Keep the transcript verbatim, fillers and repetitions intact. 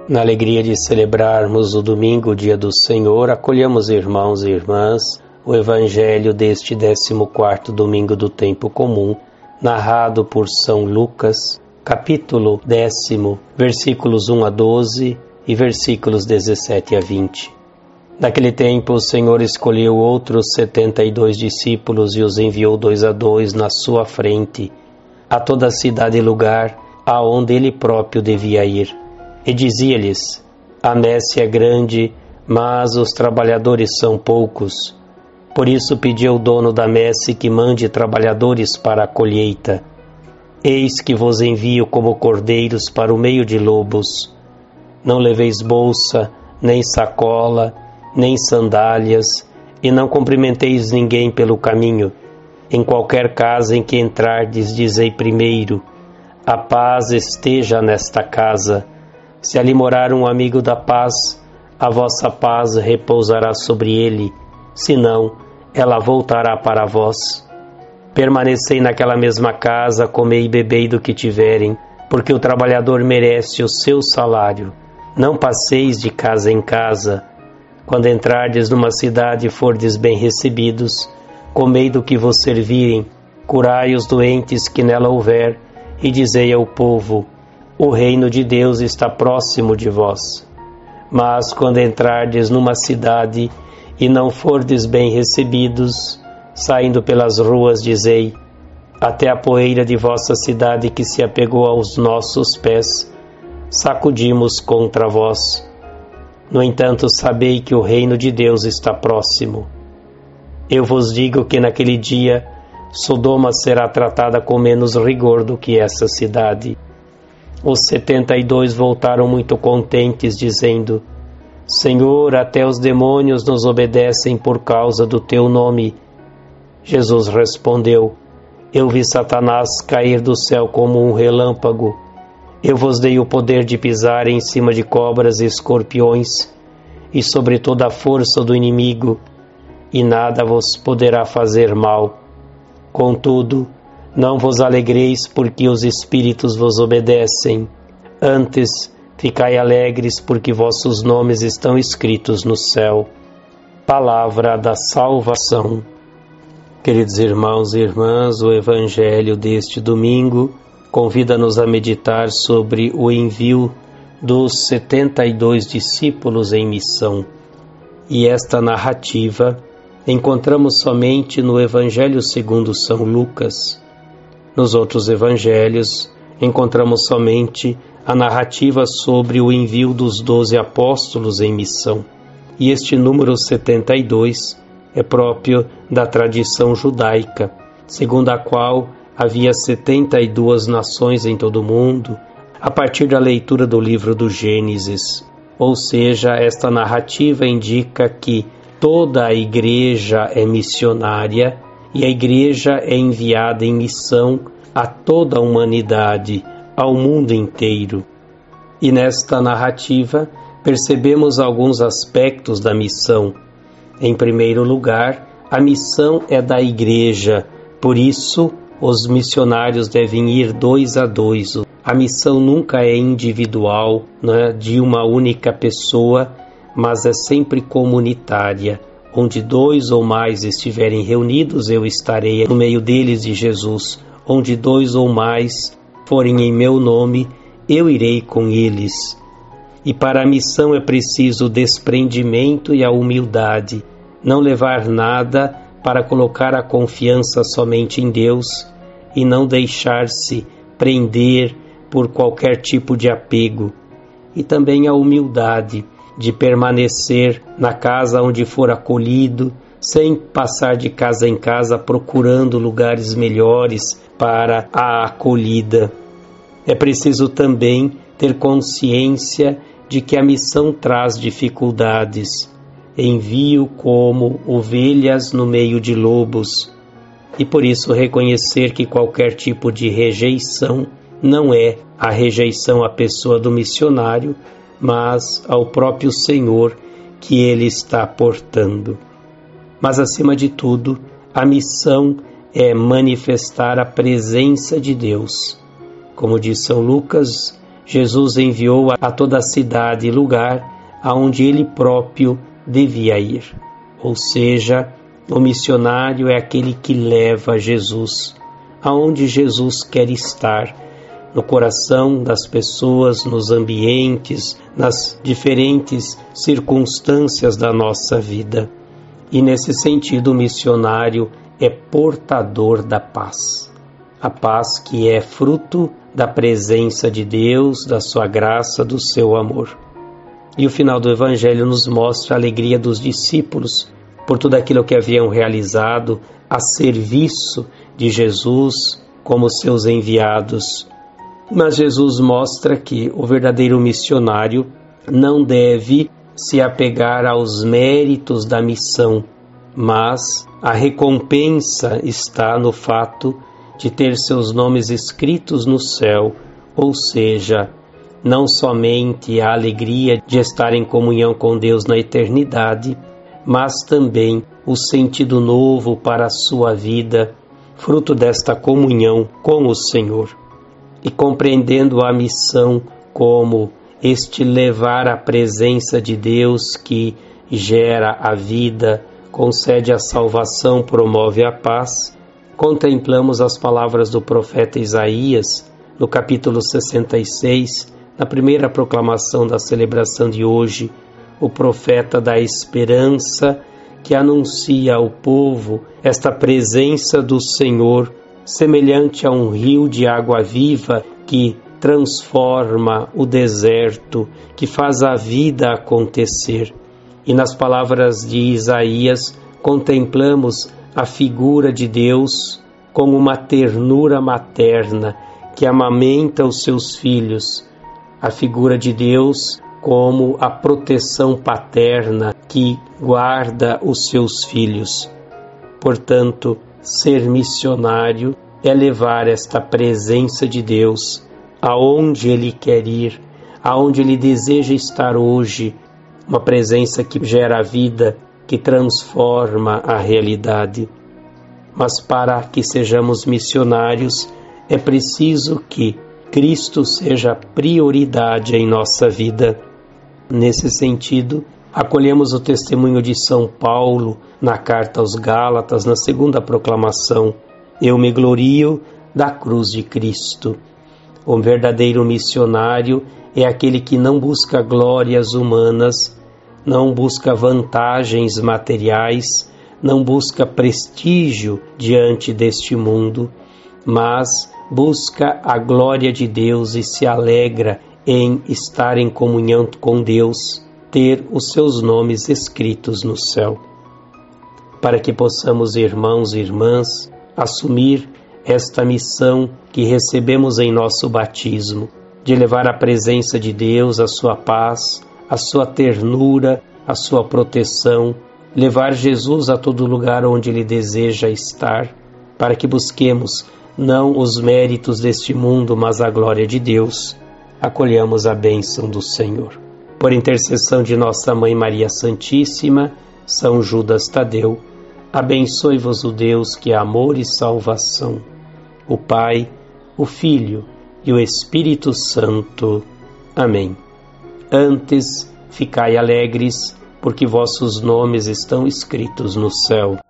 Na alegria de celebrarmos o domingo, o dia do Senhor, acolhamos, irmãos e irmãs, o Evangelho deste décimo quarto domingo do tempo comum, narrado por São Lucas, capítulo décimo, versículos um a doze e versículos dezessete a vinte. Naquele tempo o Senhor escolheu outros setenta e dois discípulos e os enviou dois a dois na sua frente, a toda a cidade e lugar aonde ele próprio devia ir. E dizia-lhes: a messe é grande, mas os trabalhadores são poucos. Por isso pediu o dono da messe que mande trabalhadores para a colheita. Eis que vos envio como cordeiros para o meio de lobos. Não leveis bolsa, nem sacola, nem sandálias, e não cumprimenteis ninguém pelo caminho. Em qualquer casa em que entrardes, dizei primeiro: a paz esteja nesta casa. Se ali morar um amigo da paz, a vossa paz repousará sobre ele, senão ela voltará para vós. Permanecei naquela mesma casa, comei e bebei do que tiverem, porque o trabalhador merece o seu salário. Não passeis de casa em casa. Quando entrardes numa cidade e fordes bem recebidos, comei do que vos servirem, curai os doentes que nela houver, e dizei ao povo: o reino de Deus está próximo de vós. Mas quando entrardes numa cidade e não fordes bem recebidos, saindo pelas ruas, dizei: até a poeira de vossa cidade que se apegou aos nossos pés, sacudimos contra vós. No entanto, sabei que o reino de Deus está próximo. Eu vos digo que naquele dia Sodoma será tratada com menos rigor do que essa cidade. Os setenta e dois voltaram muito contentes, dizendo: Senhor, até os demônios nos obedecem por causa do teu nome. Jesus respondeu: eu vi Satanás cair do céu como um relâmpago. Eu vos dei o poder de pisar em cima de cobras e escorpiões, e sobre toda a força do inimigo, e nada vos poderá fazer mal. Contudo, não vos alegreis porque os espíritos vos obedecem. Antes, ficai alegres porque vossos nomes estão escritos no céu. Palavra da salvação. Queridos irmãos e irmãs, o Evangelho deste domingo convida-nos a meditar sobre o envio dos setenta e dois discípulos em missão. E esta narrativa encontramos somente no Evangelho segundo São Lucas. Nos outros evangelhos, encontramos somente a narrativa sobre o envio dos doze apóstolos em missão. E este número setenta e dois é próprio da tradição judaica, segundo a qual havia setenta e duas nações em todo o mundo, a partir da leitura do livro do Gênesis. Ou seja, esta narrativa indica que toda a igreja é missionária e a igreja é enviada em missão a toda a humanidade, ao mundo inteiro. E nesta narrativa percebemos alguns aspectos da missão. Em primeiro lugar, a missão é da igreja, por isso os missionários devem ir dois a dois. A missão nunca é individual, né, de uma única pessoa, mas é sempre comunitária. Onde dois ou mais estiverem reunidos, eu estarei no meio deles, de Jesus. Onde dois ou mais forem em meu nome, eu irei com eles. E para a missão é preciso o desprendimento e a humildade, não levar nada para colocar a confiança somente em Deus e não deixar-se prender por qualquer tipo de apego. E também a humildade de permanecer na casa onde for acolhido, sem passar de casa em casa procurando lugares melhores para a acolhida. É preciso também ter consciência de que a missão traz dificuldades. Envio como ovelhas no meio de lobos, e por isso reconhecer que qualquer tipo de rejeição não é a rejeição à pessoa do missionário, mas ao próprio Senhor que ele está portando. Mas, acima de tudo, a missão é manifestar a presença de Deus. Como diz São Lucas, Jesus enviou a toda a cidade e lugar aonde ele próprio devia ir. Ou seja, o missionário é aquele que leva Jesus aonde Jesus quer estar, no coração das pessoas, nos ambientes, nas diferentes circunstâncias da nossa vida. E nesse sentido, o missionário é portador da paz. A paz que é fruto da presença de Deus, da sua graça, do seu amor. E o final do Evangelho nos mostra a alegria dos discípulos por tudo aquilo que haviam realizado a serviço de Jesus como seus enviados. Mas Jesus mostra que o verdadeiro missionário não deve se apegar aos méritos da missão, mas a recompensa está no fato de ter seus nomes escritos no céu, ou seja, não somente a alegria de estar em comunhão com Deus na eternidade, mas também o sentido novo para a sua vida, fruto desta comunhão com o Senhor. E compreendendo a missão como este levar a presença de Deus que gera a vida, concede a salvação, promove a paz, contemplamos as palavras do profeta Isaías, no capítulo sessenta e seis, na primeira proclamação da celebração de hoje, o profeta da esperança que anuncia ao povo esta presença do Senhor, semelhante a um rio de água viva que transforma o deserto, que faz a vida acontecer. E nas palavras de Isaías contemplamos a figura de Deus como uma ternura materna que amamenta os seus filhos, a figura de Deus como a proteção paterna que guarda os seus filhos. Portanto, ser missionário é levar esta presença de Deus aonde Ele quer ir, aonde Ele deseja estar hoje, uma presença que gera a vida, que transforma a realidade. Mas para que sejamos missionários, é preciso que Cristo seja prioridade em nossa vida. Nesse sentido, acolhemos o testemunho de São Paulo na carta aos Gálatas, na segunda proclamação: eu me glorio da cruz de Cristo. O verdadeiro missionário é aquele que não busca glórias humanas, não busca vantagens materiais, não busca prestígio diante deste mundo, mas busca a glória de Deus e se alegra em estar em comunhão com Deus, ter os seus nomes escritos no céu. Para que possamos, irmãos e irmãs, assumir esta missão que recebemos em nosso batismo, de levar a presença de Deus, a sua paz, a sua ternura, a sua proteção, levar Jesus a todo lugar onde Ele deseja estar, para que busquemos não os méritos deste mundo, mas a glória de Deus. Acolhamos a bênção do Senhor. Por intercessão de nossa Mãe Maria Santíssima, São Judas Tadeu, abençoe-vos o Deus que é amor e salvação, o Pai, o Filho e o Espírito Santo. Amém. Antes, ficai alegres, porque vossos nomes estão escritos no céu.